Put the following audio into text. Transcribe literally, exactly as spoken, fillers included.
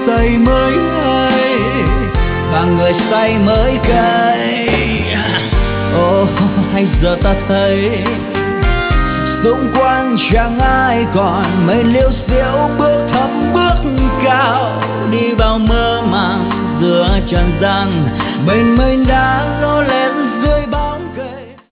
say mới hay và người say mới cay. Ồ hay giờ ta thấy xung quanh chẳng ai còn, mây liêu xiêu bước thấp bước cao, đi vào mơ màng giữa trần gian. Mình mình đã ló lên